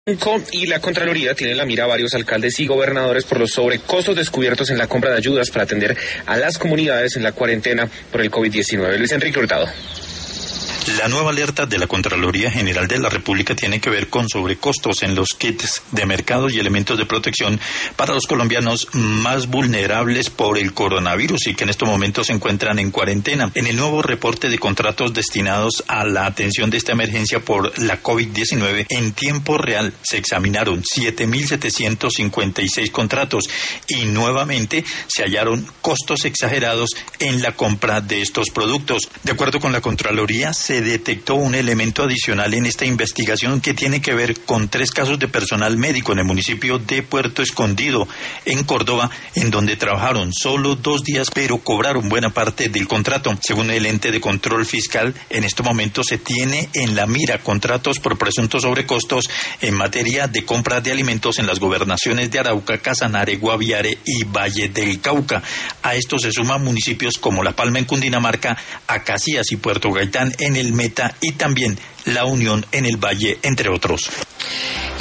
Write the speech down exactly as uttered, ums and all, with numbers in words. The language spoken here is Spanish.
Y la Contraloría tiene en la mira a varios alcaldes y gobernadores por los sobrecostos descubiertos en la compra de ayudas para atender a las comunidades en la cuarentena por el COVID diecinueve. Luis Enrique Hurtado. La nueva alerta de la Contraloría General de la República tiene que ver con sobrecostos en los kits de mercados y elementos de protección para los colombianos más vulnerables por el coronavirus y que en estos momentos se encuentran en cuarentena. En el nuevo reporte de contratos destinados a la atención de esta emergencia por la COVID diecinueve, en tiempo real se examinaron siete mil setecientos cincuenta y seis contratos y nuevamente se hallaron costos exagerados en la compra de estos productos. De acuerdo con la Contraloría, se detectó un elemento adicional en esta investigación que tiene que ver con tres casos de personal médico en el municipio de Puerto Escondido, en Córdoba, en donde trabajaron solo dos días, pero cobraron buena parte del contrato. Según el ente de control fiscal, en este momento se tiene en la mira contratos por presuntos sobrecostos en materia de compra de alimentos en las gobernaciones de Arauca, Casanare, Guaviare y Valle del Cauca. A esto se suman municipios como La Palma en Cundinamarca, Acacías y Puerto Gaitán en el Meta y también La Unión en el Valle, entre otros.